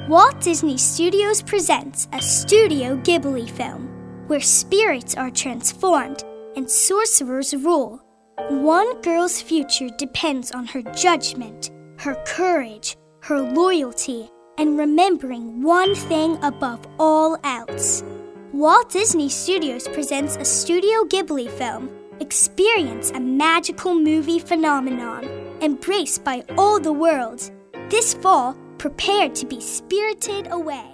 Walt Disney Studios presents a Studio Ghibli film where spirits are transformed and sorcerers rule. One girl's future depends on her judgment, her courage, her loyalty, and remembering one thing above all else. Walt Disney Studios presents a Studio Ghibli film. Experience a magical movie phenomenon embraced by all the world. This fall, prepare to be spirited away.